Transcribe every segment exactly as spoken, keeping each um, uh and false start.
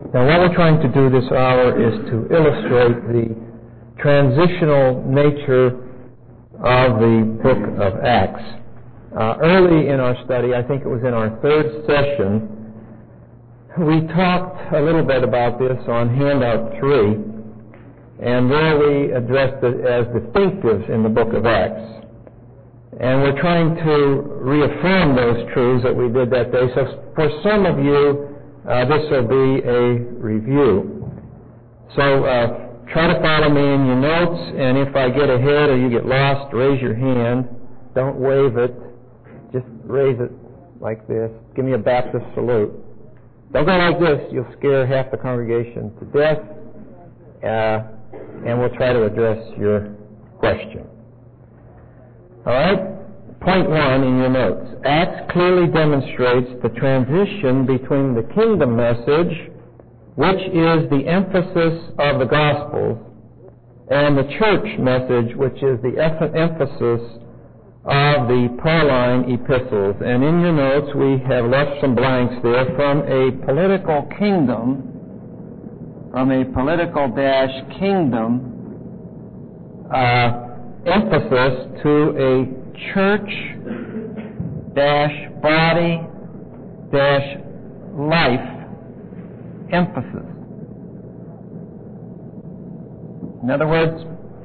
Now, what we're trying to do this hour is to illustrate the transitional nature of the book of Acts. Uh, early in our study, I think it was in our third session, we talked a little bit about this on handout three, and there we addressed it as distinctives in the book of Acts. And we're trying to reaffirm those truths that we did that day. So for some of you, uh, this will be a review. So uh, try to follow me in your notes, and if I get ahead or you get lost, raise your hand. Don't wave it. Just raise it like this. Give me a Baptist salute. Don't go like this. You'll scare half the congregation to death. Uh, and we'll try to address your question. All right? Point one in your notes. Acts clearly demonstrates the transition between the kingdom message, which is the emphasis of the Gospels, and the church message, which is the emphasis of the Pauline epistles. And in your notes, we have left some blanks there. From a political kingdom, from a political dash kingdom uh, emphasis to a church dash body dash life emphasis. In other words,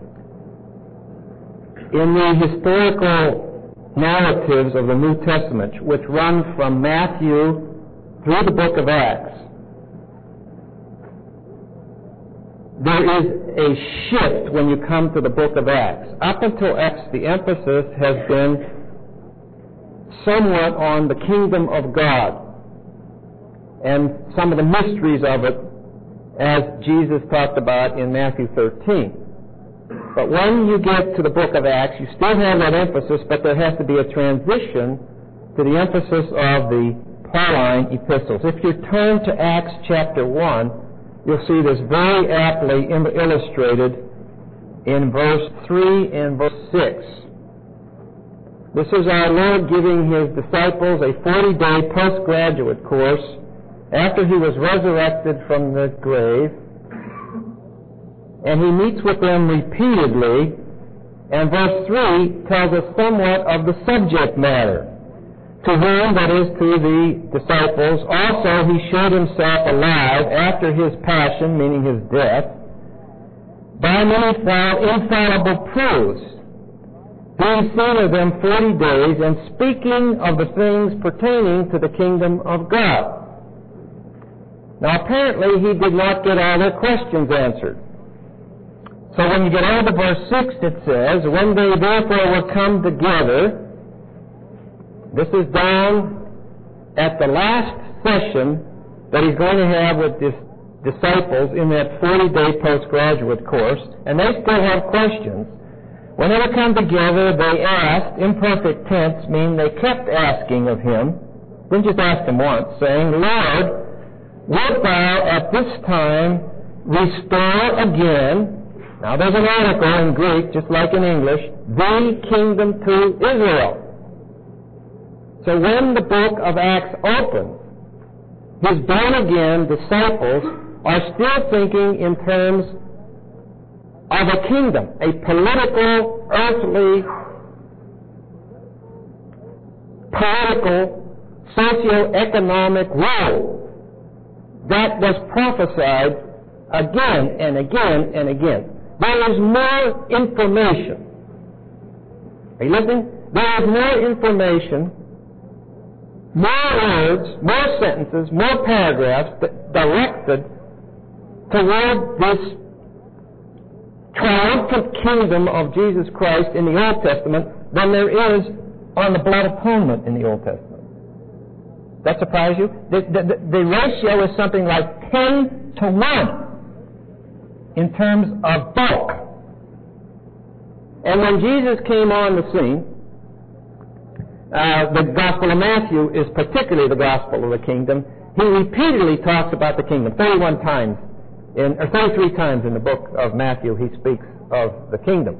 in the historical narratives of the New Testament, which run from Matthew through the book of Acts, there is a shift when you come to the book of Acts. Up until Acts, the emphasis has been somewhat on the kingdom of God and some of the mysteries of it, as Jesus talked about in Matthew thirteen. But when you get to the book of Acts, you still have that emphasis, but there has to be a transition to the emphasis of the Pauline epistles. If you turn to Acts chapter one, you'll see this very aptly illustrated in verse three and verse six. This is our Lord giving His disciples a forty-day postgraduate course after He was resurrected from the grave. And He meets with them repeatedly, and verse three tells us somewhat of the subject matter. To whom, that is, to the disciples, also He showed Himself alive after His passion, meaning His death, by many infallible proofs, being seen of them forty days, and speaking of the things pertaining to the kingdom of God. Now, apparently, He did not get all their questions answered. So when you get on to verse six, it says, when they therefore were come together, this is down at the last session that He's going to have with His disciples in that forty-day postgraduate course, and they still have questions. When they come together, they asked, imperfect tense, meaning they kept asking of Him, didn't just ask Him once, saying, Lord, wilt Thou at this time restore again, now there's an article in Greek, just like in English, the kingdom to Israel. So when the book of Acts opens, His born-again disciples are still thinking in terms of a kingdom, a political, earthly, political, socio-economic role that was prophesied again and again and again. There is more information. Are you listening? There is more information, more words, more sentences, more paragraphs that directed toward this triumphant kingdom of Jesus Christ in the Old Testament than there is on the blood atonement in the Old Testament. That surprise you? The, the, the ratio is something like ten to one in terms of bulk. And when Jesus came on the scene, uh, the Gospel of Matthew is particularly the Gospel of the kingdom. He repeatedly talks about the kingdom, thirty-one times, in, or thirty-three times in the book of Matthew he speaks of the kingdom.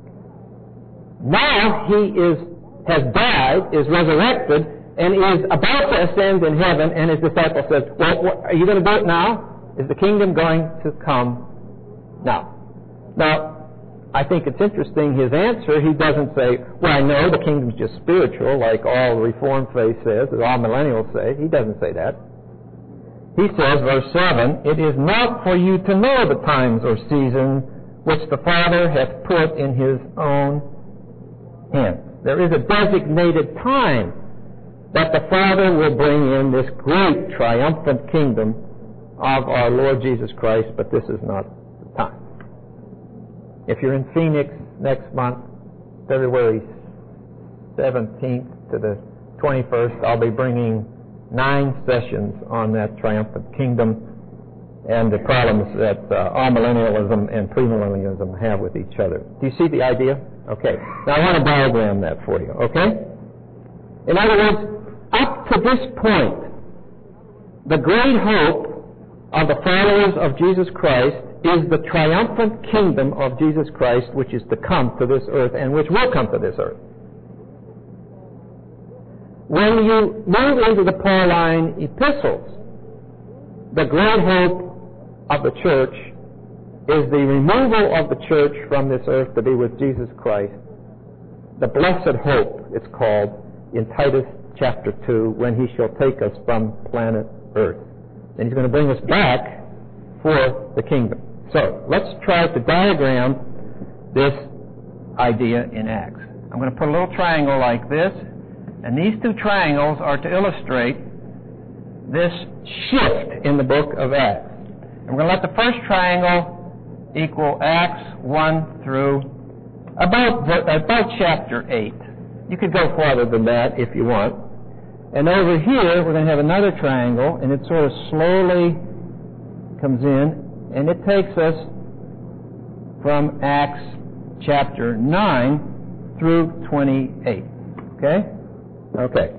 Now he is has died, is resurrected, and is about to ascend in heaven, and His disciple says, well, what, are you going to do it now? Is the kingdom going to come now? Now, I think it's interesting, his answer, he doesn't say, well, I know the kingdom's just spiritual, like all Reformed faith says, or all millennials say. He doesn't say that. He says, verse seven, it is not for you to know the times or seasons which the Father hath put in his own hand. There is a designated time that the Father will bring in this great triumphant kingdom of our Lord Jesus Christ, but this is not the time. If you're in Phoenix next month, February seventeenth to the twenty-first, I'll be bringing nine sessions on that triumphant kingdom and the problems that uh, amillennialism and premillennialism have with each other. Do you see the idea? Okay. Now I want to diagram that for you, okay? In other words, up to this point, the great hope of the followers of Jesus Christ is the triumphant kingdom of Jesus Christ, which is to come to this earth and which will come to this earth. When you move into the Pauline epistles, the great hope of the church is the removal of the church from this earth to be with Jesus Christ. The blessed hope, it's called, in Titus chapter two, when he shall take us from planet earth. And he's going to bring us back for the kingdom. So, let's try to diagram this idea in Acts. I'm going to put a little triangle like this, and these two triangles are to illustrate this shift in the book of Acts. And we're going to let the first triangle equal Acts one through about, about chapter eight. You could go farther than that if you want. And over here, we're going to have another triangle, and it sort of slowly comes in, and it takes us from Acts chapter nine through twenty-eight. Okay? Okay.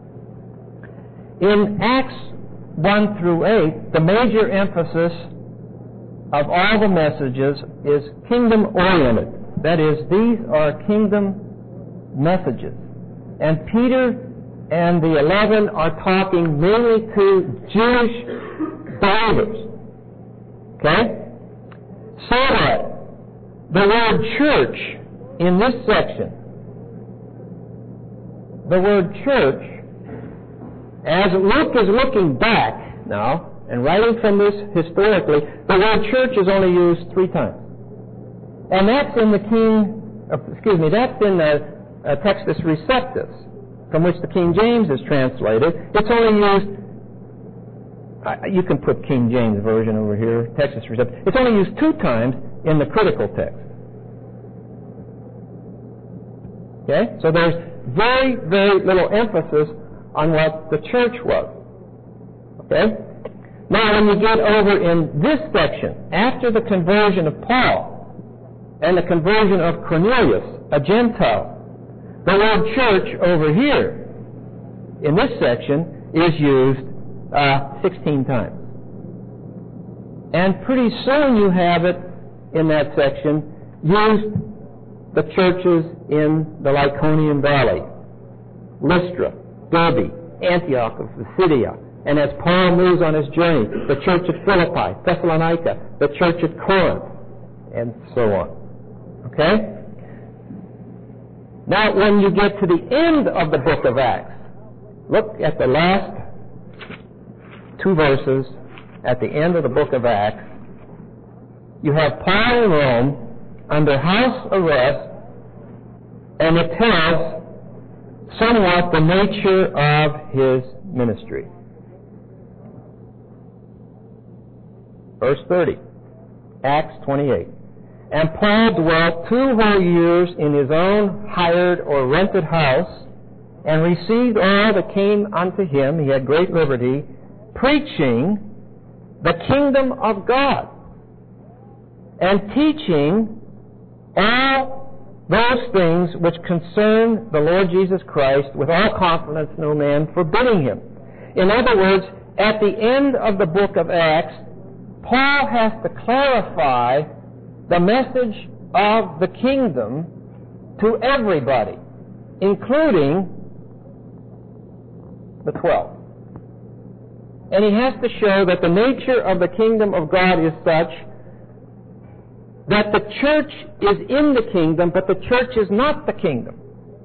In Acts one through eight, the major emphasis of all the messages is kingdom-oriented. That is, these are kingdom messages. And Peter and the eleven are talking mainly to Jewish believers. Okay? So that the word church in this section, the word church, as Luke is looking back now, and writing from this historically, the word church is only used three times. And that's in the King, uh, excuse me, that's in the uh, Textus Receptus, from which the King James is translated. It's only used, uh, you can put King James Version over here, Textus Receptus. It's only used two times in the critical text. Okay? So there's very, very little emphasis on what the church was. Okay? Now, when you get over in this section, after the conversion of Paul and the conversion of Cornelius, a Gentile, the word church over here in this section is used uh, sixteen times. And pretty soon you have it in that section used the churches in the Lycaonian Valley, Lystra, Derbe, Antioch of Pisidia, and as Paul moves on his journey, the church at Philippi, Thessalonica, the church at Corinth, and so on. Okay? Now, when you get to the end of the book of Acts, look at the last two verses at the end of the book of Acts. You have Paul in Rome under house arrest, and it tells somewhat the nature of his ministry. Verse thirty, Acts twenty-eight. And Paul dwelt two whole years in his own hired or rented house, and received all that came unto him. He had great liberty, preaching the kingdom of God, and teaching all those things which concern the Lord Jesus Christ, with all confidence, no man forbidding him. In other words, at the end of the book of Acts, Paul has to clarify the message of the kingdom to everybody, including the twelve. And he has to show that the nature of the kingdom of God is such that the church is in the kingdom, but the church is not the kingdom.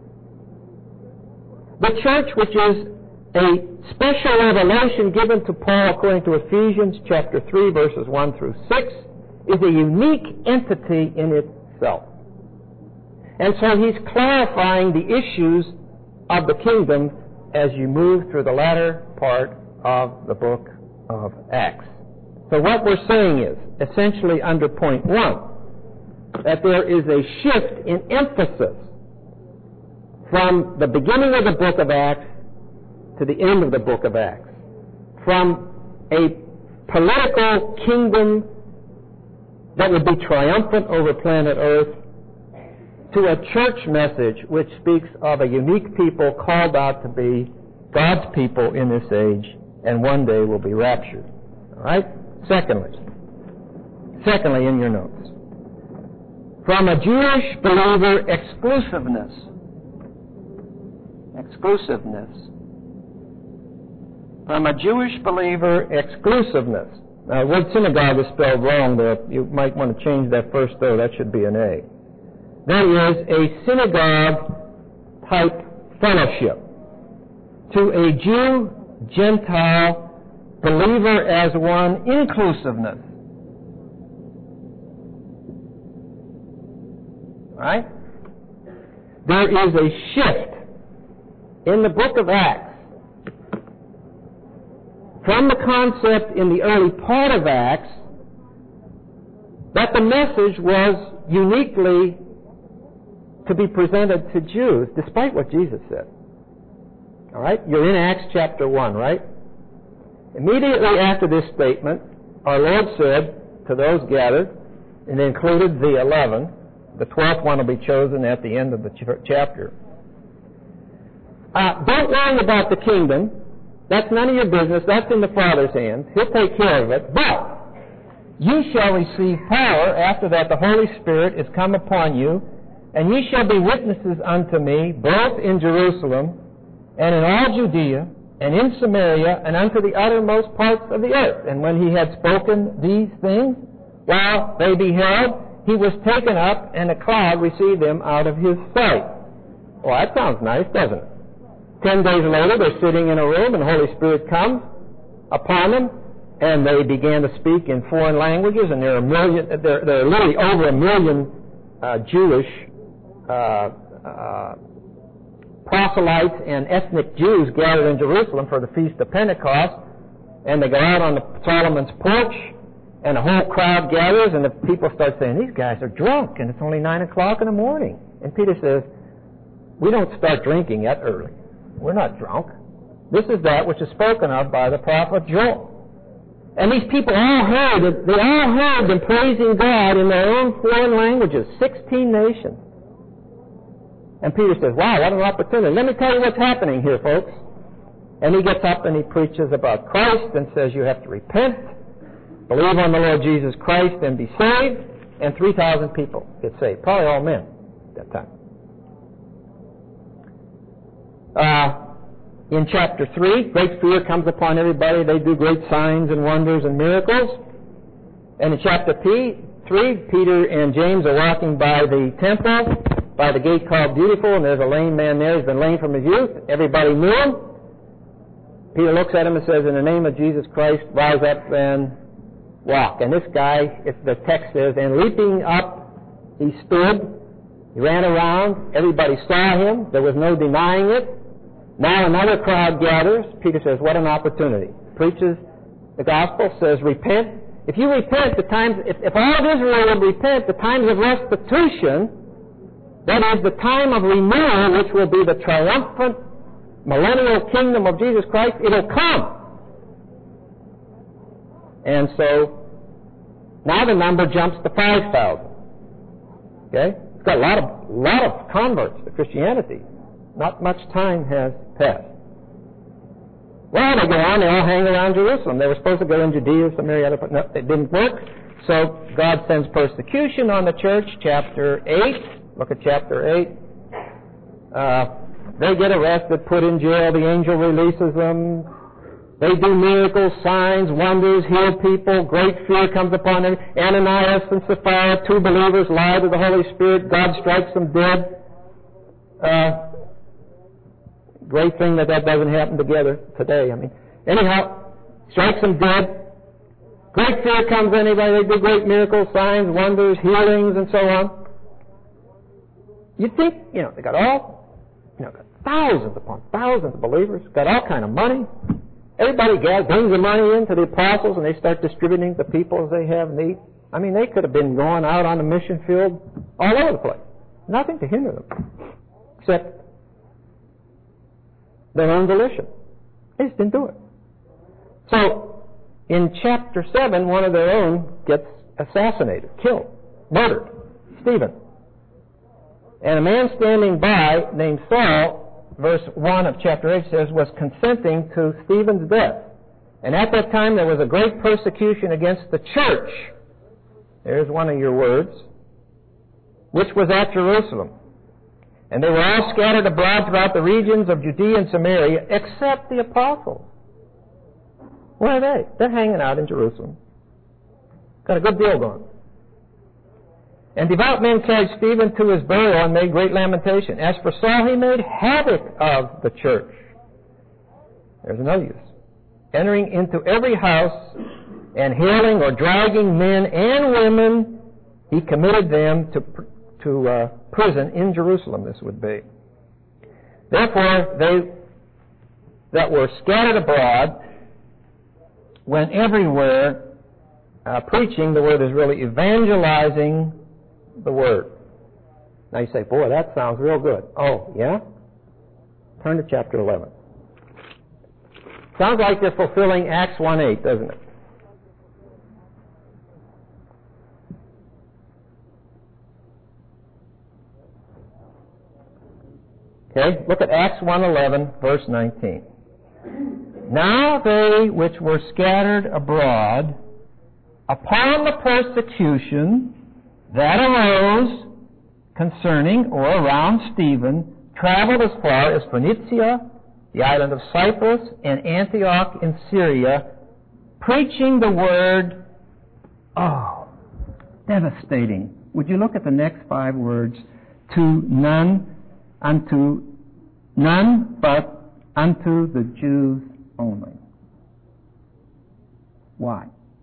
The church, which is a special revelation given to Paul according to Ephesians chapter three, verses one through six, is a unique entity in itself. And so he's clarifying the issues of the kingdom as you move through the latter part of the book of Acts. So what we're saying is, essentially under point one, that there is a shift in emphasis from the beginning of the book of Acts to the end of the book of Acts. From a political kingdom that would be triumphant over planet Earth to a church message which speaks of a unique people called out to be God's people in this age and one day will be raptured. All right? Secondly, secondly in your notes, from a Jewish believer exclusiveness, exclusiveness, from a Jewish believer exclusiveness. Now, the word synagogue is spelled wrong there. You might want to change that first O. That should be an A. That is a synagogue-type fellowship to a Jew, Gentile, believer as one, inclusiveness. Right? There is a shift in the book of Acts from the concept in the early part of Acts that the message was uniquely to be presented to Jews, despite what Jesus said. All right? You're in Acts chapter one, right? Immediately after this statement, our Lord said to those gathered, and included the eleven, the twelfth one will be chosen at the end of the ch- chapter. Uh, don't worry about the kingdom. That's none of your business. That's in the Father's hands. He'll take care of it. But you shall receive power after that the Holy Spirit is come upon you, and ye shall be witnesses unto me, both in Jerusalem and in all Judea and in Samaria and unto the uttermost parts of the earth. And when he had spoken these things, while they beheld, he was taken up, and a cloud received him out of his sight. Well, that sounds nice, doesn't it? Ten days later, they're sitting in a room, and the Holy Spirit comes upon them, and they began to speak in foreign languages, and there are a million, there, there are literally over a million uh, Jewish uh, uh, proselytes and ethnic Jews gathered in Jerusalem for the Feast of Pentecost, and they go out on the Solomon's porch, and the whole crowd gathers, and the people start saying, these guys are drunk, and it's only nine o'clock in the morning. And Peter says, we don't start drinking that early. We're not drunk. This is that which is spoken of by the prophet Joel. And these people all heard it. They all heard them praising God in their own foreign languages, sixteen nations. And Peter says, wow, what an opportunity. Let me tell you what's happening here, folks. And he gets up and he preaches about Christ and says you have to repent, believe on the Lord Jesus Christ and be saved. And three thousand people get saved. Probably all men at that time. Uh, in chapter three, great fear comes upon everybody. They do great signs and wonders and miracles. And in chapter P, three, Peter and James are walking by the temple, by the gate called Beautiful, and there's a lame man there. He's been lame from his youth. Everybody knew him. Peter looks at him and says, in the name of Jesus Christ, rise up and walk. And this guy, if the text says, and leaping up, he stood. He ran around. Everybody saw him. There was no denying it. Now another crowd gathers. Peter says, what an opportunity. Preaches the gospel, says, repent. If you repent, the times, if, if all of Israel would repent, the times of restitution, that is the time of renewal, which will be the triumphant millennial kingdom of Jesus Christ, it'll come. And so, now the number jumps to five thousand. Okay? It's got a lot of, lot of converts to Christianity. Not much time has passed. Well, they go on, they all hang around Jerusalem. They were supposed to go in Judea, Samaria, but no, it didn't work. So God sends persecution on the church, chapter eight. Look at chapter eight. Uh, they get arrested, put in jail, the angel releases them. They do miracles, signs, wonders, heal people. Great fear comes upon them. Ananias and Sapphira, two believers, lie to the Holy Spirit. God strikes them dead. Uh, great thing that that doesn't happen together today. I mean, anyhow, strikes them dead. Great fear comes on anybody. They do great miracles, signs, wonders, healings, and so on. You think, you know, they got all, you know, got thousands upon thousands of believers, got all kind of money. Everybody gathers, brings the money in to the apostles, and they start distributing to people as they have need. I mean, they could have been going out on the mission field all over the place. Nothing to hinder them, except their own volition. They just didn't do it. So, in chapter seven, one of their own gets assassinated, killed, murdered, Stephen. And a man standing by named Saul, verse one of chapter eight says, was consenting to Stephen's death. And at that time there was a great persecution against the church. There's one of your words. Which was at Jerusalem. And they were all scattered abroad throughout the regions of Judea and Samaria, except the apostles. Where are they? They're hanging out in Jerusalem. Got a good deal going. And devout men carried Stephen to his burial and made great lamentation. As for Saul, he made havoc of the church. There's another use. Entering into every house and hailing or dragging men and women, he committed them to, to uh, prison in Jerusalem, this would be. Therefore, they that were scattered abroad went everywhere uh, preaching. The word is really evangelizing the Word. Now you say, boy, that sounds real good. Oh, yeah? Turn to chapter eleven. Sounds like they're fulfilling Acts one eight, doesn't it? Okay, look at Acts one eleven, verse nineteen. Now they which were scattered abroad upon the persecution that arose concerning or around Stephen, traveled as far as Phoenicia, the island of Cyprus, and Antioch in Syria, preaching the word. Oh, devastating. Would you look at the next five words? To none, unto none but unto the Jews only. Why?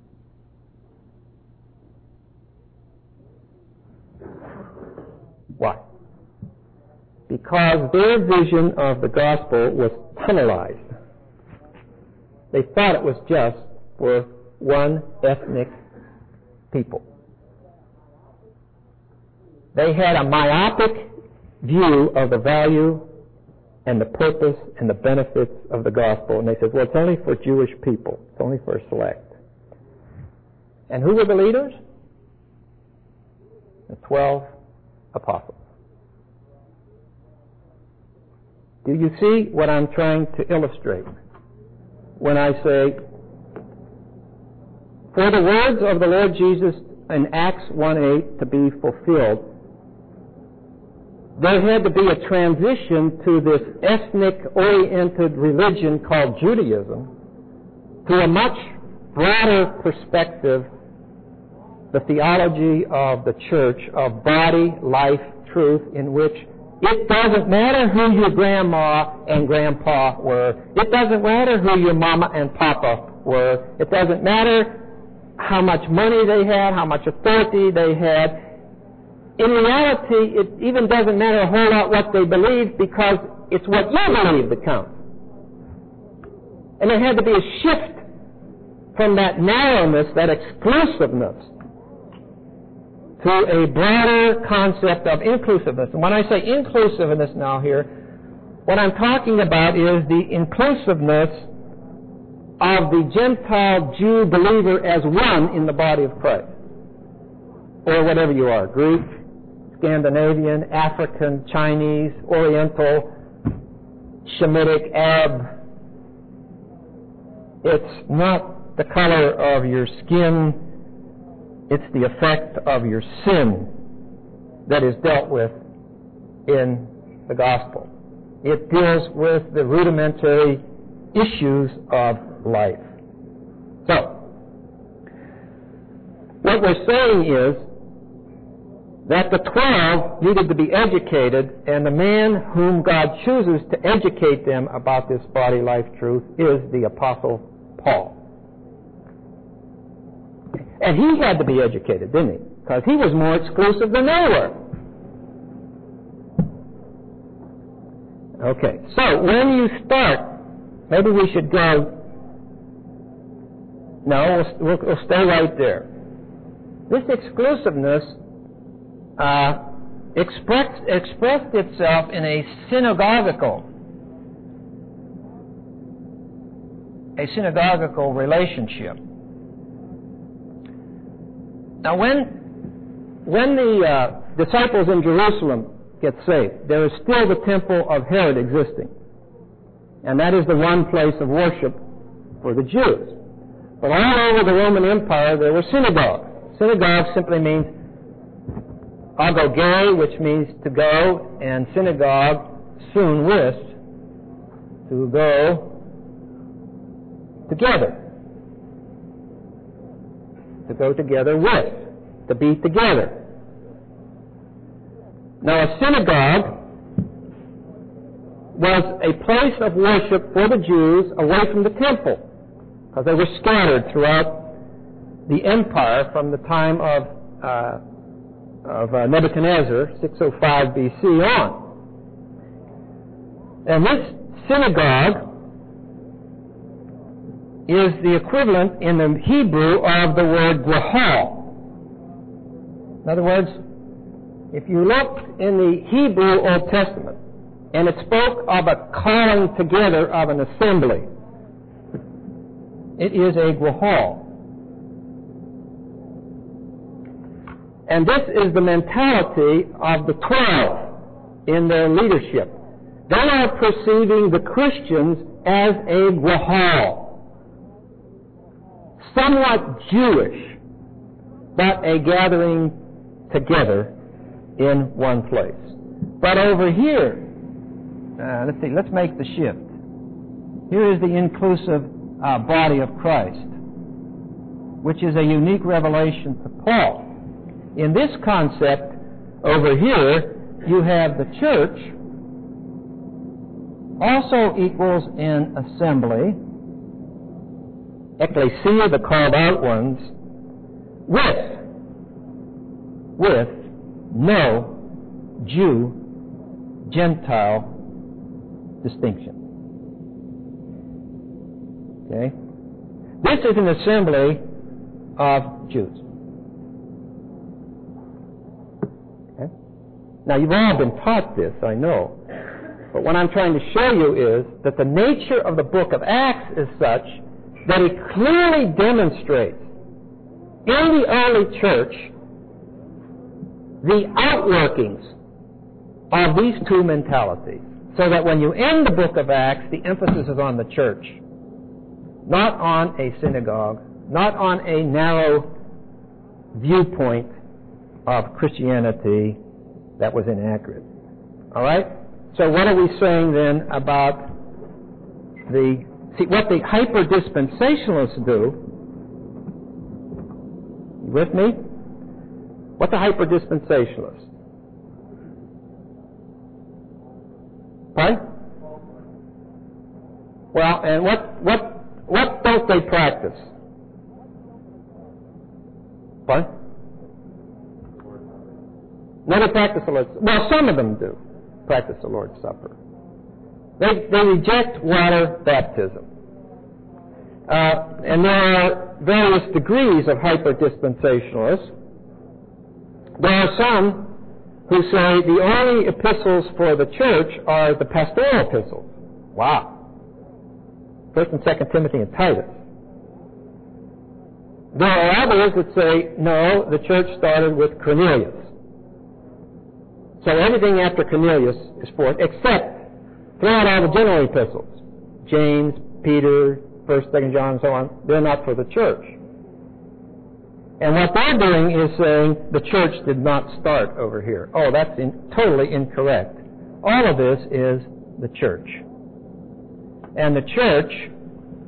Why? Because their vision of the gospel was tunnelized. They thought it was just for one ethnic people. They had a myopic view of the value and the purpose and the benefits of the gospel, and they said, well, it's only for Jewish people. It's only for a select. And who were the leaders? The twelve apostles. Do you see what I'm trying to illustrate when I say, for the words of the Lord Jesus in Acts one eight to be fulfilled, there had to be a transition to this ethnic-oriented religion called Judaism to a much broader perspective, the theology of the church of body, life, truth, in which it doesn't matter who your grandma and grandpa were. It doesn't matter who your mama and papa were. It doesn't matter how much money they had, how much authority they had. In reality, it even doesn't matter a whole lot what they believe, because it's what you believe that counts. And there had to be a shift from that narrowness, that exclusiveness, to a broader concept of inclusiveness. And when I say inclusiveness now here, what I'm talking about is the inclusiveness of the Gentile Jew believer as one in the body of Christ. Or whatever you are, Greek, Scandinavian, African, Chinese, Oriental, Shemitic, Arab. It's not the color of your skin. It's the effect of your sin that is dealt with in the gospel. It deals with the rudimentary issues of life. So, what we're saying is that the twelve needed to be educated, and the man whom God chooses to educate them about this body life truth is the Apostle Paul. And he had to be educated, didn't he? Because he was more exclusive than they were. Okay, so when you start, maybe we should go, no, we'll, we'll, we'll stay right there. This exclusiveness uh, expressed, expressed itself in a synagogical, a synagogical relationship. Now, when when the uh, disciples in Jerusalem get saved, there is still the temple of Herod existing, and that is the one place of worship for the Jews. But all over the Roman Empire, there were synagogues. Synagogue simply means agogé, which means to go, and synagogue, sun with, to go together. To go together with, to be together. Now, a synagogue was a place of worship for the Jews away from the temple, because they were scattered throughout the empire from the time of uh, of uh, Nebuchadnezzar, six oh five B C on. And this synagogue is the equivalent in the Hebrew of the word grahal. In other words, if you look in the Hebrew Old Testament, and it spoke of a calling together of an assembly, it is a grahal. And this is the mentality of the twelve in their leadership. They are perceiving the Christians as a grahal. Somewhat Jewish, but a gathering together in one place. But over here, uh, let's see, let's make the shift. Here is the inclusive uh, body of Christ, which is a unique revelation to Paul. In this concept, over here, you have the church also equals in assembly, ecclesia, the called out ones, with, with no Jew, Gentile distinction. Okay? This is an assembly of Jews. Okay? Now, you've all been taught this, I know. But what I'm trying to show you is that the nature of the book of Acts is such that it clearly demonstrates in the early church the outworkings of these two mentalities. So that when you end the book of Acts, the emphasis is on the church, not on a synagogue, not on a narrow viewpoint of Christianity that was inaccurate. All right? So what are we saying then about the... See, what the hyper-dispensationalists do, you with me? What the hyper-dispensationalists? Pardon? Well, and what, what, what don't they practice? Pardon? No, they practice the Lord's Supper. Well, some of them do practice the Lord's Supper. They, they reject water baptism. Uh, and there are various degrees of hyper-dispensationalists. There are some who say the only epistles for the church are the pastoral epistles. Wow. First and Second Timothy and Titus. There are others that say, no, the church started with Cornelius. So everything after Cornelius is fourth, except throughout all the general epistles. James, Peter, First, Second John, and so on. They're not for the church. And what they're doing is saying the church did not start over here. Oh, that's in, totally incorrect. All of this is the church. And the church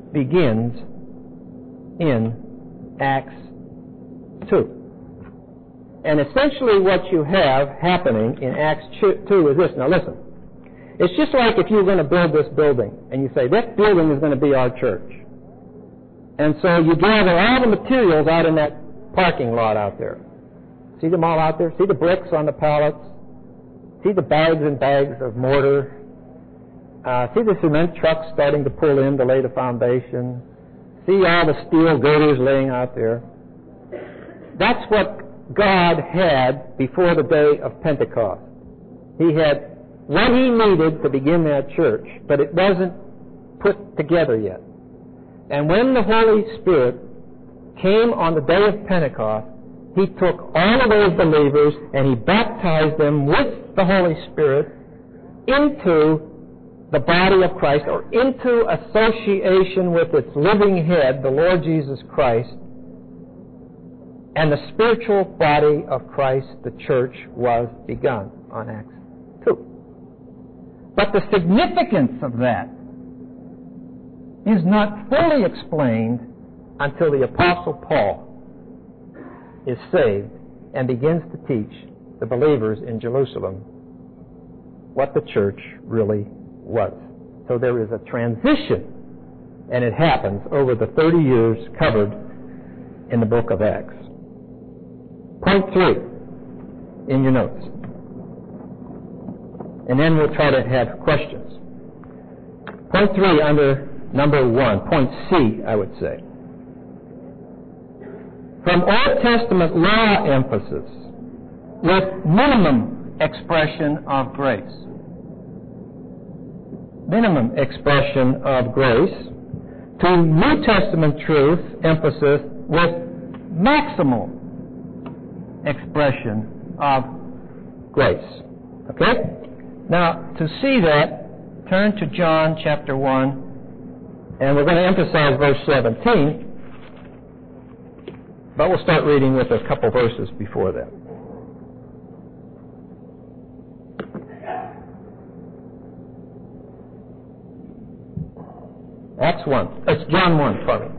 begins in Acts two. And essentially what you have happening in Acts two is this. Now listen. It's just like if you were going to build this building, and you say, this building is going to be our church. And so you gather all the materials out in that parking lot out there. See them all out there? See the bricks on the pallets? See the bags and bags of mortar? Uh, see the cement trucks starting to pull in to lay the foundation? See all the steel girders laying out there? That's what God had before the day of Pentecost. He had what he needed to begin that church, but it wasn't put together yet. And when the Holy Spirit came on the day of Pentecost, he took all of those believers and he baptized them with the Holy Spirit into the body of Christ, or into association with its living head, the Lord Jesus Christ, and the spiritual body of Christ, the church, was begun on Acts two. But the significance of that is not fully explained until the Apostle Paul is saved and begins to teach the believers in Jerusalem what the church really was. So there is a transition, and it happens over the thirty years covered in the book of Acts. Point three in your notes. And then we'll try to have questions. Point three under number one, point C, I would say. From Old Testament law emphasis with minimum expression of grace. Minimum expression of grace to New Testament truth emphasis with maximal expression of grace. Okay? Now, to see that, turn to John chapter one, and we're going to emphasize verse seventeen, but we'll start reading with a couple verses before that. Acts one. It's John one, pardon me.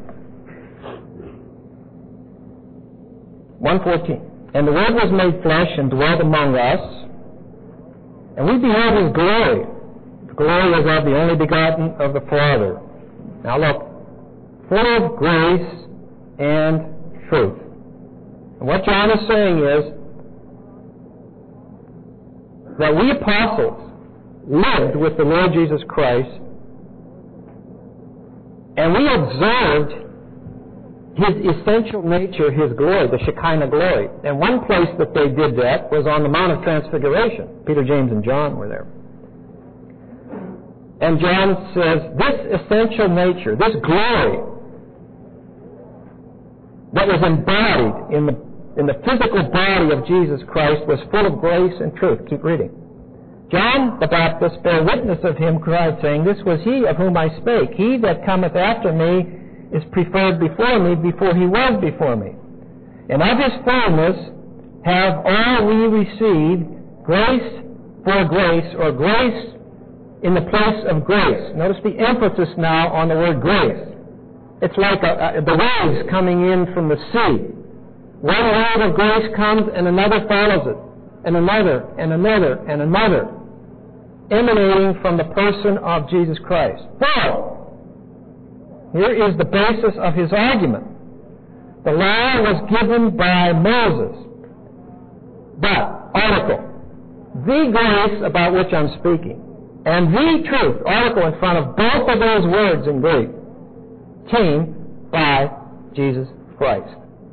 one fourteen. And the Word was made flesh and dwelt among us, and we beheld his glory. The glory was of the only begotten of the Father. Now look, full of grace and truth. And what John is saying is that we apostles lived with the Lord Jesus Christ, and we observed his essential nature, his glory, the Shekinah glory. And one place that they did that was on the Mount of Transfiguration. Peter, James, and John were there. And John says, this essential nature, this glory that was embodied in the, in the physical body of Jesus Christ was full of grace and truth. Keep reading. John the Baptist bare witness of him, cried, saying, this was he of whom I spake. He that cometh after me is preferred before me, before he was before me. And of his fullness have all we received grace for grace, or grace in the place of grace. Notice the emphasis now on the word grace. It's like a, a, the waves coming in from the sea. One wave of grace comes and another follows it, and another, and another, and another, emanating from the person of Jesus Christ. Paul, here is the basis of his argument. The law was given by Moses, but, article, the grace about which I'm speaking, and the truth, article in front of both of those words in Greek, came by Jesus Christ.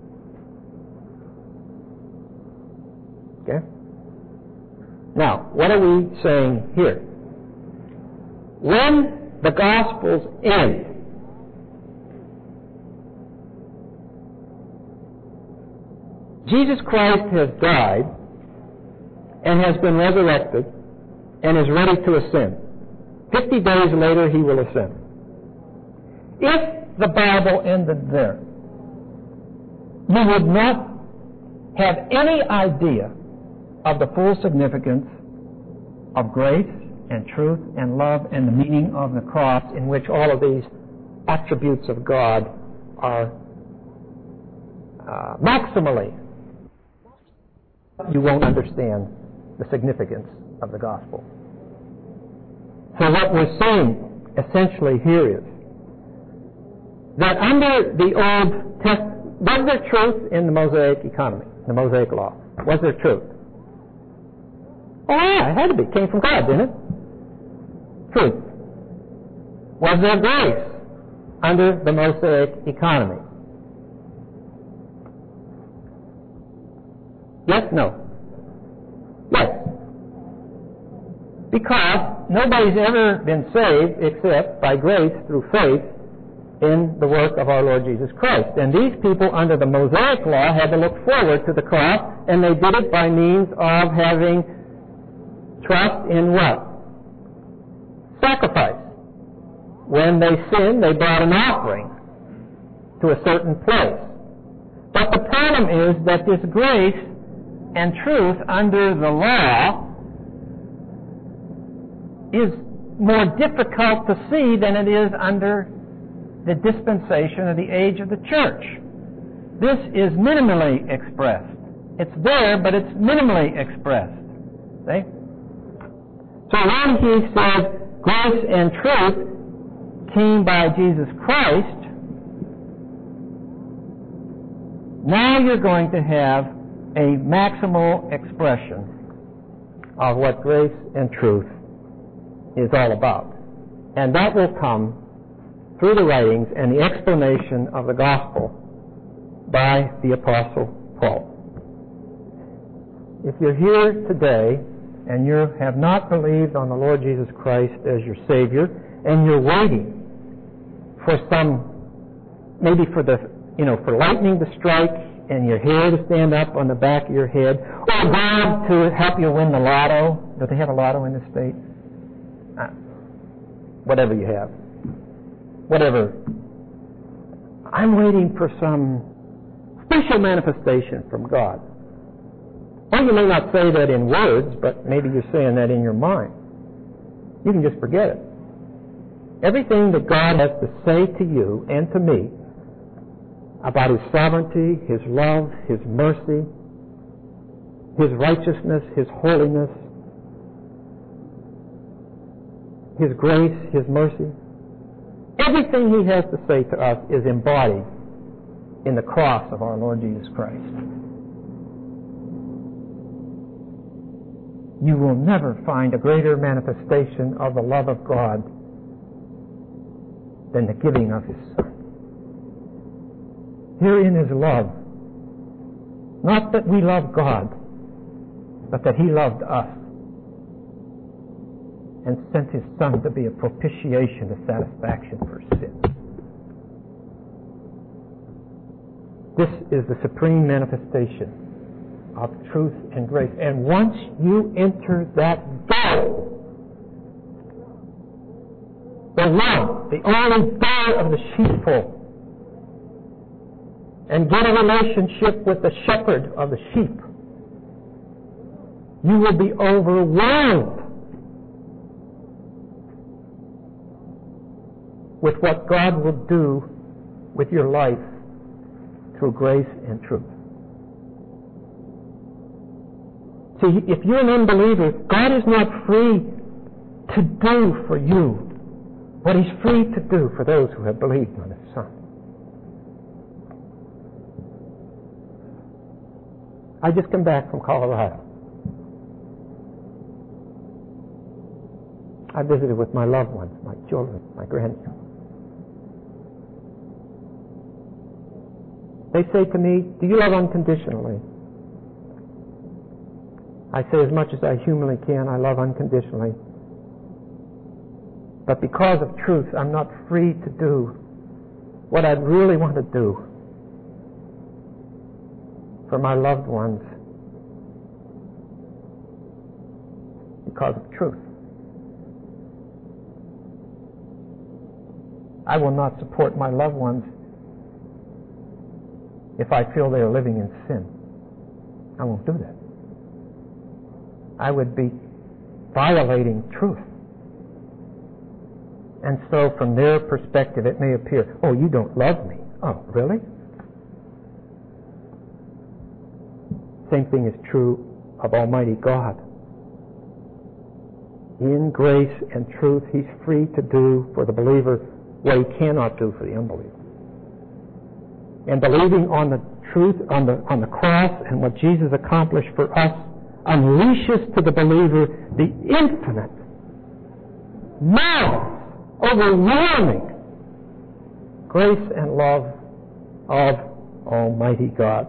Okay? Now, what are we saying here? When the Gospels end, Jesus Christ has died and has been resurrected and is ready to ascend. Fifty days later, he will ascend. If the Bible ended there, you would not have any idea of the full significance of grace and truth and love and the meaning of the cross, in which all of these attributes of God are uh, maximally, you won't understand the significance of the gospel. So what we're saying essentially here is that under the Old Testament, was there truth in the Mosaic economy, the Mosaic law? Was there truth? Oh yeah, it had to be. It came from God, didn't it? Truth. Was there grace under the Mosaic economy? Yes, no. Yes. Because nobody's ever been saved except by grace through faith in the work of our Lord Jesus Christ. And these people under the Mosaic law had to look forward to the cross, and they did it by means of having trust in what? Sacrifice. When they sinned, they brought an offering to a certain place. But the problem is that this grace and truth under the law is more difficult to see than it is under the dispensation of the age of the church. This is minimally expressed. It's there, but it's minimally expressed. See? So when he says grace and truth came by Jesus Christ, now you're going to have a maximal expression of what grace and truth is all about. And that will come through the writings and the explanation of the gospel by the Apostle Paul. If you're here today and you have not believed on the Lord Jesus Christ as your Savior, and you're waiting for some, maybe for the, you know, for lightning to strike and your hair to stand up on the back of your head, or God to help you win the lotto. Do they have a lotto in this state? Uh, whatever you have. Whatever. I'm waiting for some special manifestation from God. Well, you may not say that in words, but maybe you're saying that in your mind. You can just forget it. Everything that God has to say to you and to me about His sovereignty, His love, His mercy, His righteousness, His holiness, His grace, His mercy, everything He has to say to us is embodied in the cross of our Lord Jesus Christ. You will never find a greater manifestation of the love of God than the giving of His Son. Herein is love. Not that we love God, but that He loved us and sent His Son to be a propitiation, a satisfaction for sin. This is the supreme manifestation of truth and grace. And once you enter that door, the love, the only door of the sheepfold, and get a relationship with the shepherd of the sheep, you will be overwhelmed with what God will do with your life through grace and truth. See, if you're an unbeliever, God is not free to do for you what He's free to do for those who have believed on His Son. I just come back from Colorado. I visited with my loved ones, my children, my grandchildren. They say to me, "Do you love unconditionally?" I say, as much as I humanly can, I love unconditionally. But because of truth, I'm not free to do what I really want to do for my loved ones because of truth. I will not support my loved ones if I feel they are living in sin. I won't do that. I would be violating truth And so from their perspective it may appear, oh, you don't love me. Oh, really? Same thing is true of Almighty God. In grace and truth, He's free to do for the believer what He cannot do for the unbeliever. And believing on the truth, on the, on the cross and what Jesus accomplished for us, unleashes to the believer the infinite, marvelous, overwhelming grace and love of Almighty God.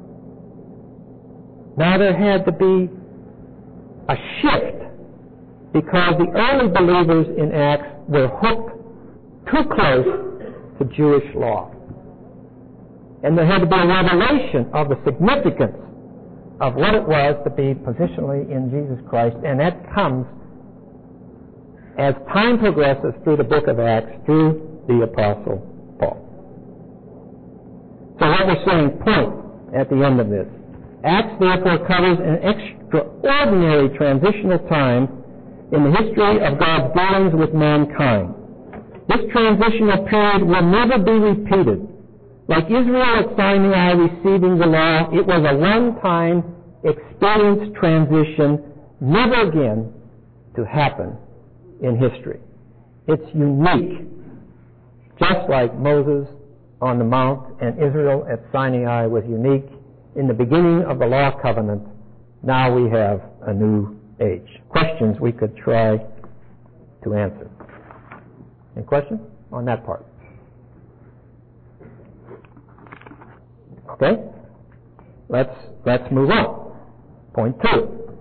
Now there had to be a shift because the early believers in Acts were hooked too close to Jewish law. And there had to be a revelation of the significance of what it was to be positionally in Jesus Christ, and that comes as time progresses through the book of Acts, through the Apostle Paul. So what we're saying, point at the end of this. Acts therefore covers an extraordinary transitional time in the history of God's dealings with mankind. This transitional period will never be repeated. Like Israel at Sinai receiving the law, it was a one-time experienced transition, never again to happen in history. It's unique. Just like Moses on the Mount and Israel at Sinai was unique in the beginning of the law covenant, now we have a new age. Questions we could try to answer. Any questions on that part? Okay? Let's let's move on. Point two.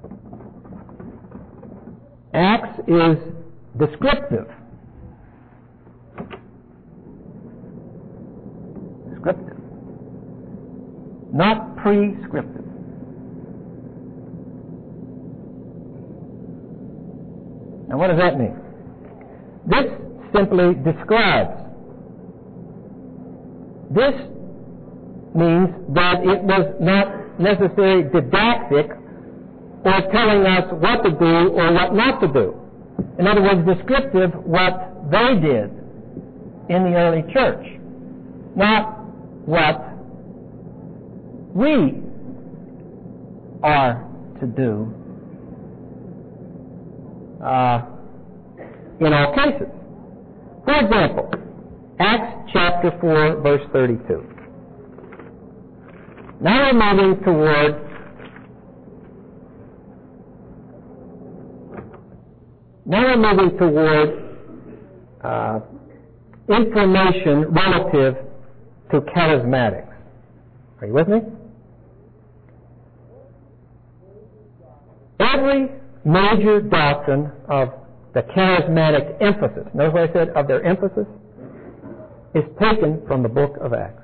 Acts is descriptive. Descriptive. Not prescriptive. Now what does that mean? This simply describes. This means that it was not necessarily didactic or telling us what to do or what not to do. In other words, descriptive what they did in the early church, not what we are to do uh, in all cases. For example, Acts chapter four, verse thirty-two. Now we're moving toward now we're moving toward uh, information relative to charismatics. Are you with me? Every major doctrine of the charismatic emphasis, notice what I said, of their emphasis, is taken from the book of Acts.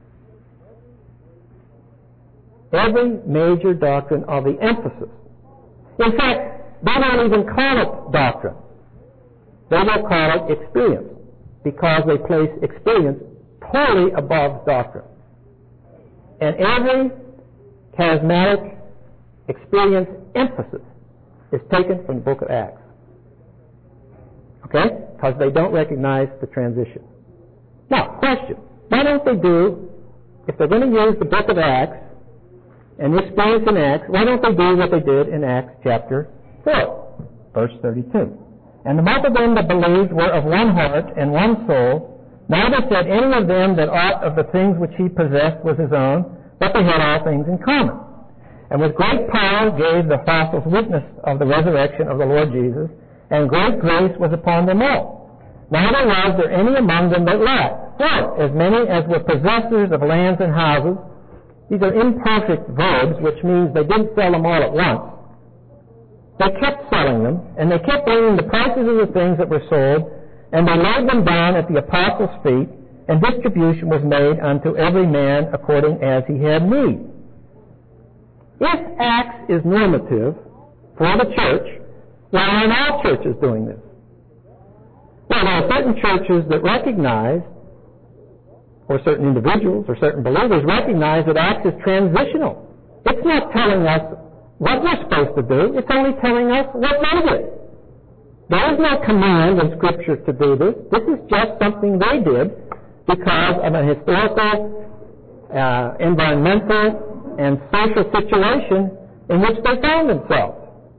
Every major doctrine of the emphasis. In fact, they don't even call it doctrine. They will call it experience, because they place experience totally above doctrine. And every charismatic experience emphasis is taken from the book of Acts. Okay? Because they don't recognize the transition. Now, question. Why don't they do, if they're going to use the book of Acts and the experience in Acts, why don't they do what they did in Acts chapter four, verse thirty-two? And the multitude of them that believed were of one heart and one soul. Neither said any of them that aught of the things which he possessed was his own, but they had all things in common. And with great power gave the apostles witness of the resurrection of the Lord Jesus, and great grace was upon them all. Neither was there any among them that lacked. For as many as were possessors of lands and houses, these are imperfect verbs, which means they didn't sell them all at once. They kept selling them, and they kept bringing the prices of the things that were sold, and they laid them down at the apostles' feet, and distribution was made unto every man according as he had need. If Acts is normative for the church, why aren't all churches doing this? Well, there are certain churches that recognize, or certain individuals or certain believers recognize that Acts is transitional. It's not telling us what we're supposed to do. It's only telling us what not to do. There is no command in Scripture to do this. This is just something they did because of a historical, uh, environmental, and social situation in which they found themselves.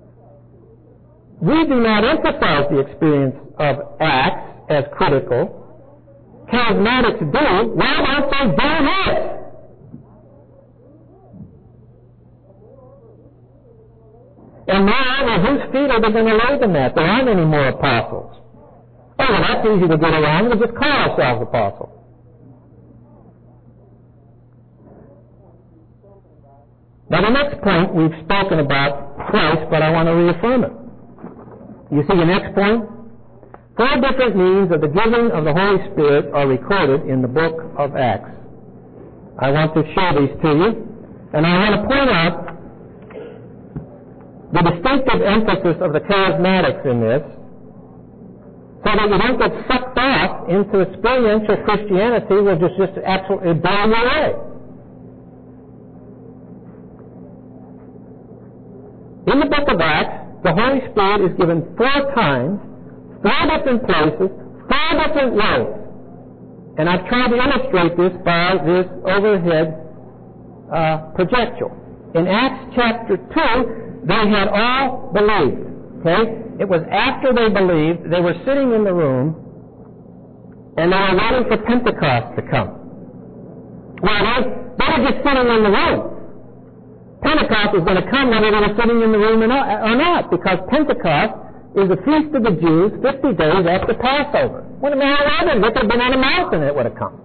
We do not emphasize the experience of Acts as critical. Charismatics do. Why don't they do this? And moreover, whose feet are they going to lay them at? There aren't any more apostles. Oh, well, that's easy to get around. We'll just call ourselves apostles. Now, the next point we've spoken about twice, but I want to reaffirm it. You see the next point? Four different means of the giving of the Holy Spirit are recorded in the book of Acts. I want to show these to you, and I want to point out the distinctive emphasis of the charismatics in this, so that you don't get sucked off into experiential Christianity, which is just absolutely blow you away. In the book of Acts, the Holy Spirit is given four times, four different places, four different ways. And I've tried to illustrate this by this overhead uh, projectile. In Acts chapter two, they had all believed. Okay? It was after they believed, they were sitting in the room, and they were waiting for Pentecost to come. Well, they, they were just sitting in the room. Pentecost was going to come whether they were sitting in the room or not, or not, because Pentecost is the feast of the Jews fifty days after Passover. What a man rather, they could have been on a mountain, it would have come.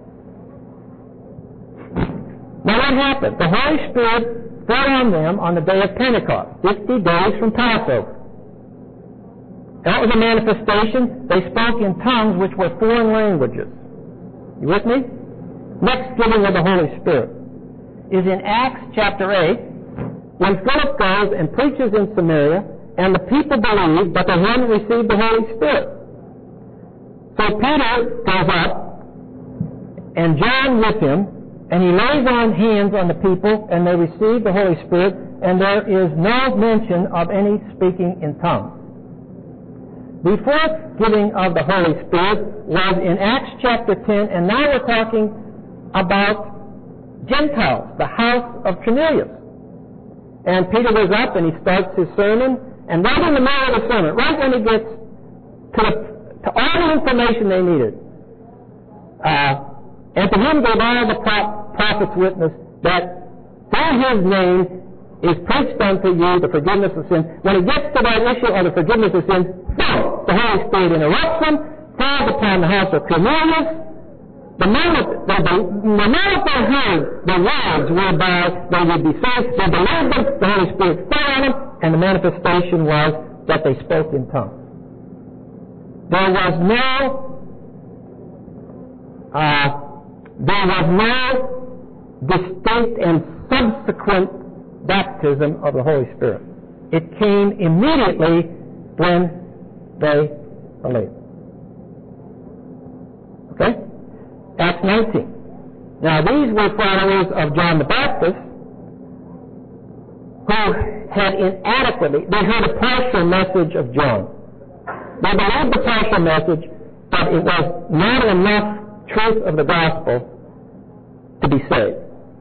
Now what happened? The Holy Spirit fell on them on the day of Pentecost, fifty days from Passover. That was a manifestation. They spoke in tongues which were foreign languages. You with me? Next giving of the Holy Spirit is in Acts chapter eight, when Philip goes and preaches in Samaria, and the people believe, but they hadn't received the Holy Spirit. So Peter goes up, and John with him, and he lays on hands on the people, and they receive the Holy Spirit, and there is no mention of any speaking in tongues. The fourth giving of the Holy Spirit was in Acts chapter ten, and now we're talking about Gentiles, the house of Cornelius. And Peter goes up and he starts his sermon, and right in the middle of the sermon, right when he gets to, the, to all the information they needed, uh, and to him gave all the pro- prophets witness that through his name is preached unto you the forgiveness of sins. When he gets to that issue of the forgiveness of sins, boom, the Holy Spirit interrupts him, falls upon the house of Cornelius. The moment, the, the, the moment they heard the words whereby they would be saved, they believed them, the Holy Spirit fell on them, and the manifestation was that they spoke in tongues. There was no, uh, there was no distinct and subsequent baptism of the Holy Spirit. It came immediately when they believed. Okay? Acts nineteen. Now, these were followers of John the Baptist who had inadequately, they heard a partial message of John. They believed the partial message, but it was not enough truth of the gospel to be saved.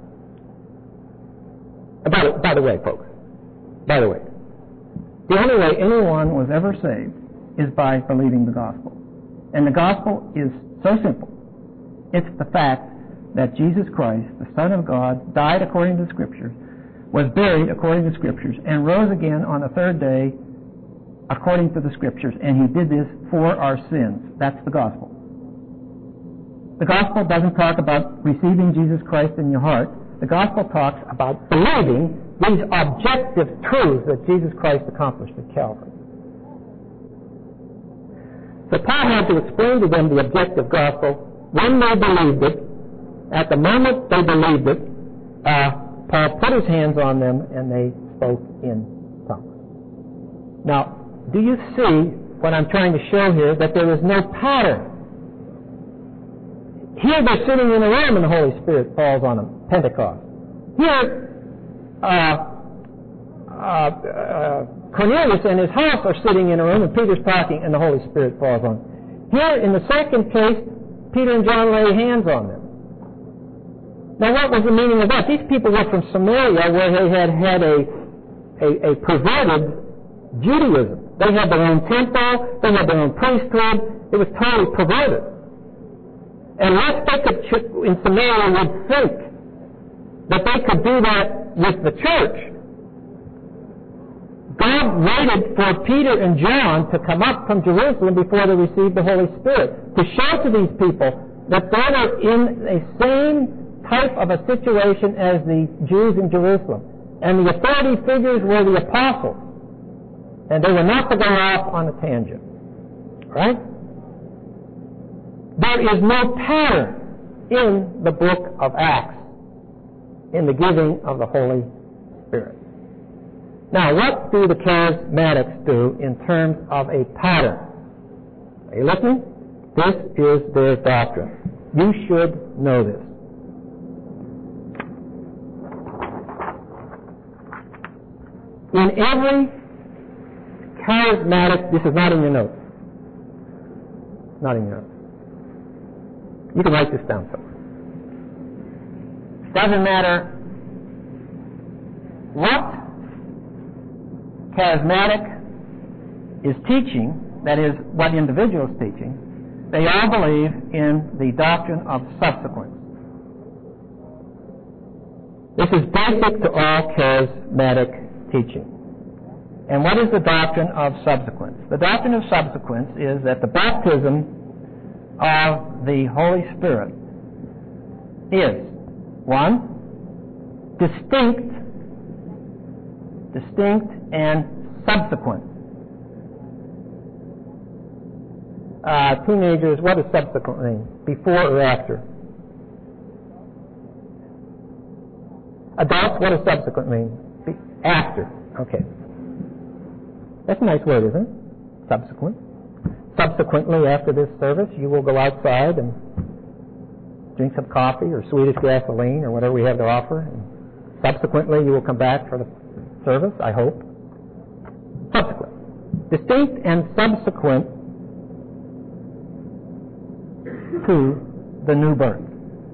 By the, by the way, folks, by the way, the only way anyone was ever saved is by believing the gospel. And the gospel is so simple. It's the fact that Jesus Christ, the Son of God, died according to the Scriptures, was buried according to the Scriptures, and rose again on the third day according to the Scriptures. And he did this for our sins. That's the gospel. The gospel doesn't talk about receiving Jesus Christ in your heart. The gospel talks about believing these objective truths that Jesus Christ accomplished at Calvary. So Paul had to explain to them the objective gospel. When they believed it, at the moment they believed it, uh, Paul put his hands on them and they spoke in tongues. Now, do you see what I'm trying to show here? That there is no pattern. Here they're sitting in a room and the Holy Spirit falls on them, Pentecost. Here, uh, uh, uh, Cornelius and his house are sitting in a room, and Peter's talking, and the Holy Spirit falls on them. Here, in the second case, Peter and John lay hands on them. Now, what was the meaning of that? These people were from Samaria, where they had had a, a, a perverted Judaism. They had their own temple, they had their own priesthood. It was totally perverted. And lest they could, in Samaria, would think that they could do that with the church, God waited for Peter and John to come up from Jerusalem before they received the Holy Spirit, to show to these people that they were in the same type of a situation as the Jews in Jerusalem. And the authority figures were the apostles. And they were not to go off on a tangent. Right? There is no pattern in the book of Acts in the giving of the Holy Spirit. Now, what do the charismatics do in terms of a pattern? Are you listening? This is their doctrine. You should know this. In every charismatic, this is not in your notes. Not in your notes. You can write this down somewhere. Doesn't matter what charismatic is teaching, that is, what individual is teaching, they all believe in the doctrine of subsequence. This is basic to all charismatic teaching. And what is the doctrine of subsequence? The doctrine of subsequence is that the baptism of the Holy Spirit is, one, distinct, distinct and subsequent. Uh, teenagers, what does subsequent mean? Before or after? Adults, what does subsequent mean? Be- after. Okay. That's a nice word, isn't it? Subsequent. Subsequently, after this service, you will go outside and drink some coffee or Swedish gasoline or whatever we have to offer. And subsequently, you will come back for the service, I hope. Subsequent. Distinct and subsequent to the new birth.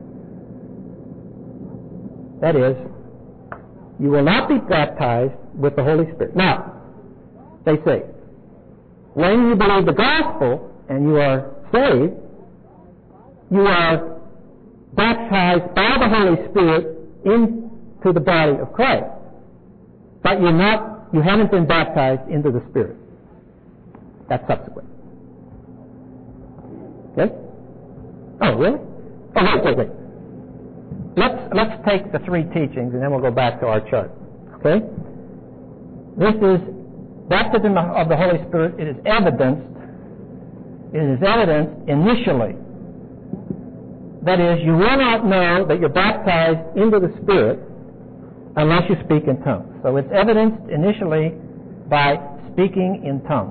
That is, you will not be baptized with the Holy Spirit. Now, they say, when you believe the gospel and you are saved, you are baptized by the Holy Spirit into the body of Christ. But you're not, you haven't been baptized into the Spirit. That's subsequent. Okay? Oh, really? Oh, wait, wait, wait. Let's, let's take the three teachings and then we'll go back to our chart. Okay? This is baptism of the Holy Spirit. It is evidenced, it is evidenced initially. That is, you will not know that you're baptized into the Spirit unless you speak in tongues. So it's evidenced initially by speaking in tongues.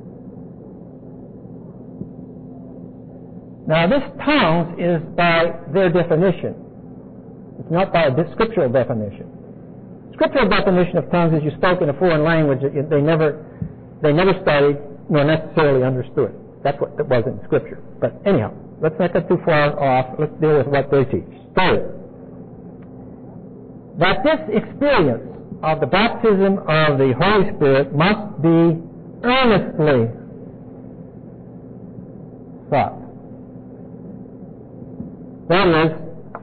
Now, this tongues is by their definition. It's not by a scriptural definition. Scriptural definition of tongues is you spoke in a foreign language that they never, they never studied nor necessarily understood. That's what it was in Scripture. But anyhow, let's not get too far off. Let's deal with what they teach. Third, that this experience of the baptism of the Holy Spirit must be earnestly sought. That is,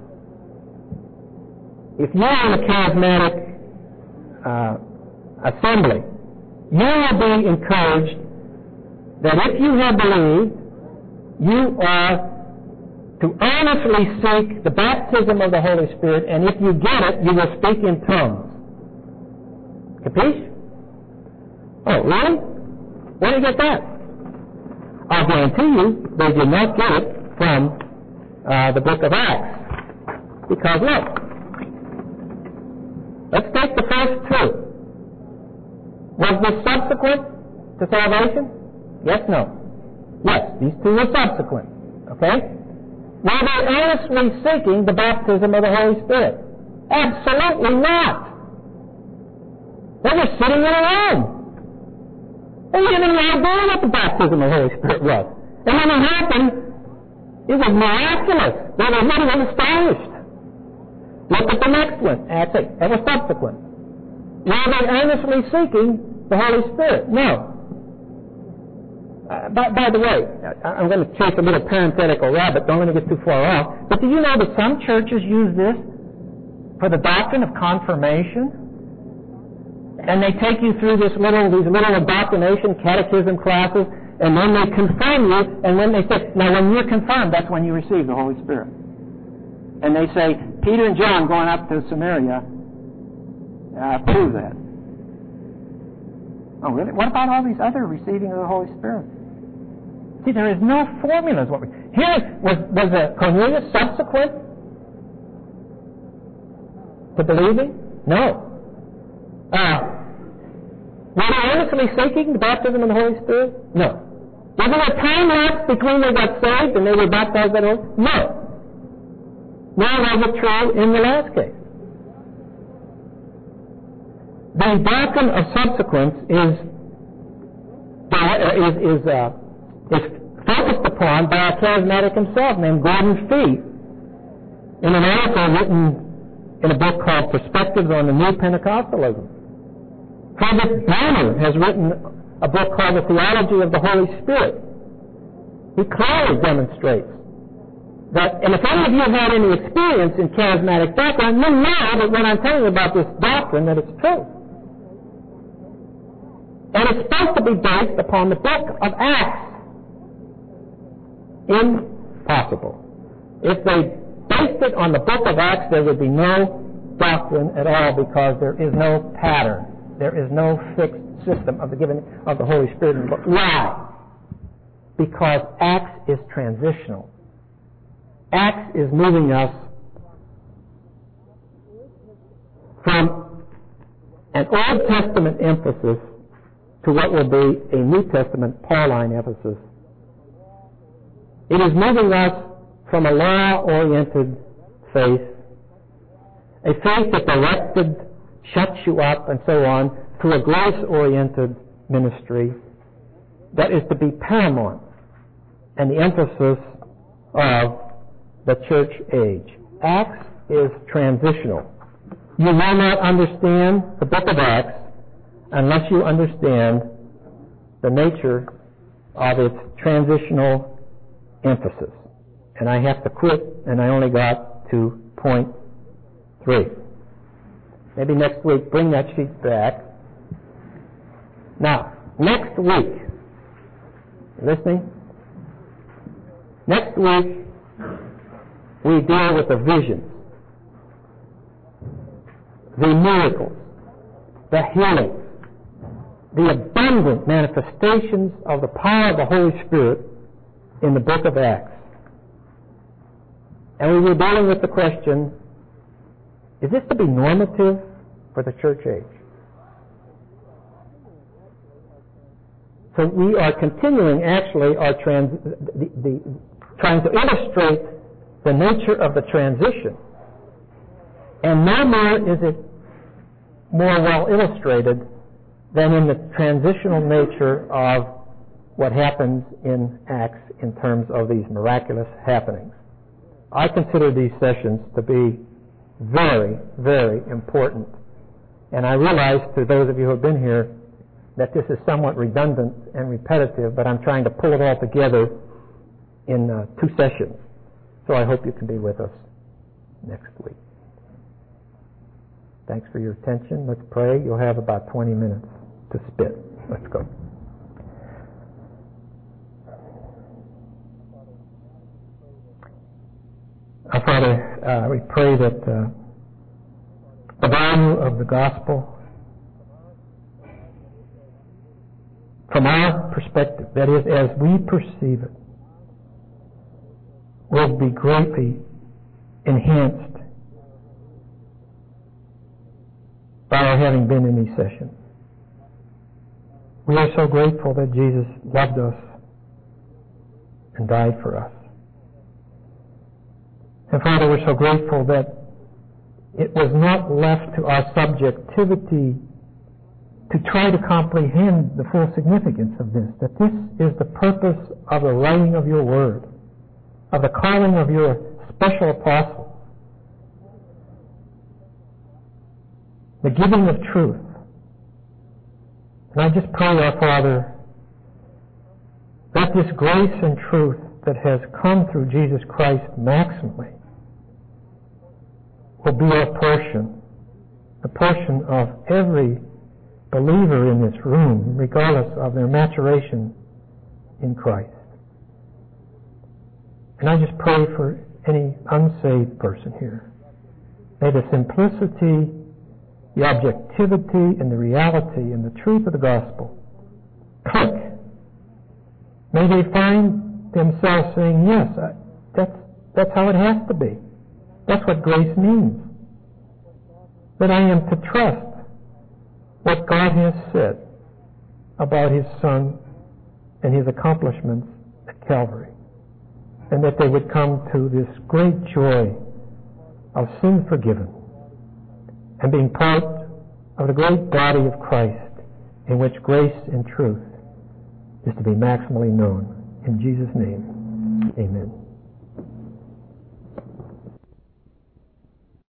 if you are in a charismatic uh, assembly, you will be encouraged that if you have believed, you are to earnestly seek the baptism of the Holy Spirit, and if you get it, you will speak in tongues. Capiche? Oh, really? Where did you get that? I'll guarantee you they did not get it from uh, the book of Acts. Because look, let's take the first two. Was this subsequent to salvation? Yes, no. Yes, these two were subsequent. Okay? Were they earnestly seeking the baptism of the Holy Spirit? Absolutely not. They were sitting in a room. They didn't even know what the baptism of the Holy Spirit was. And when it happened, it was miraculous. They were literally astonished. Look at the next one. Acts eight. That was subsequent. Were they earnestly seeking the Holy Spirit? No. Uh, by, by the way, I, I'm going to chase a little parenthetical rabbit. Don't let me get too far off. But do you know that some churches use this for the doctrine of confirmation? And they take you through this little, these little indoctrination catechism classes, and then they confirm you, and when they say, now when you're confirmed, that's when you receive the Holy Spirit. And they say, Peter and John going up to Samaria uh, prove that. Oh, really? What about all these other receiving of the Holy Spirit? See, there is no formula. What we, here, was, was a Cornelius subsequent to believing? No. Uh, were they earnestly seeking the baptism of the Holy Spirit? No. Was there a time lapse between they got saved and they were baptized by the Holy Spirit? No. Nor was it true in the last case. The doctrine of subsequence is is is, uh, is focused upon by a charismatic himself named Gordon Fee in an article written in a book called Perspectives on the New Pentecostalism. Frederick Banner has written a book called The Theology of the Holy Spirit. He clearly demonstrates that, and if any of you have had any experience in charismatic doctrine, you know that when I'm telling you about this doctrine, that it's true. And it's supposed to be based upon the book of Acts. Impossible. If they based it on the book of Acts, there would be no doctrine at all because there is no pattern. There is no fixed system of the giving of the Holy Spirit in the book. Why? Because Acts is transitional. Acts is moving us from an Old Testament emphasis to what will be a New Testament Pauline emphasis. It is moving us from a law-oriented faith, a faith that directed, shuts you up, and so on, to a grace-oriented ministry that is to be paramount and the emphasis of the church age. Acts is transitional. You will not understand the book of Acts unless you understand the nature of its transitional emphasis. And I have to quit, and I only got to point three. Maybe next week, bring that sheet back. Now, next week, listening? Next week, we deal with the visions, the miracles, the healings, the abundant manifestations of the power of the Holy Spirit in the book of Acts. And we were dealing with the question, is this to be normative for the church age? So we are continuing, actually, our trans, the, the, trying to illustrate the nature of the transition. And no more is it more well illustrated than in the transitional nature of what happens in Acts in terms of these miraculous happenings. I consider these sessions to be very, very important. And I realize to those of you who have been here that this is somewhat redundant and repetitive, but I'm trying to pull it all together in uh, two sessions. So I hope you can be with us next week. Thanks for your attention. Let's pray. You'll have about twenty minutes to spit. Let's go. Our Father, uh, we pray that uh, the value of the gospel, from our perspective, that is, as we perceive it, will be greatly enhanced by our having been in these sessions. We are so grateful that Jesus loved us and died for us. And Father, we're so grateful that it was not left to our subjectivity to try to comprehend the full significance of this, that this is the purpose of the writing of your word, of the calling of your special apostles, the giving of truth. And I just pray, our Father, that this grace and truth that has come through Jesus Christ maximally will be our portion, the portion of every believer in this room, regardless of their maturation in Christ. And I just pray for any unsaved person here. May the simplicity, the objectivity, and the reality and the truth of the gospel click. May they find themselves saying, yes, I, that's, that's how it has to be. That's what grace means. That I am to trust what God has said about His Son and His accomplishments at Calvary. And that they would come to this great joy of sin forgiven and being part of the great body of Christ in which grace and truth is to be maximally known. In Jesus' name, amen.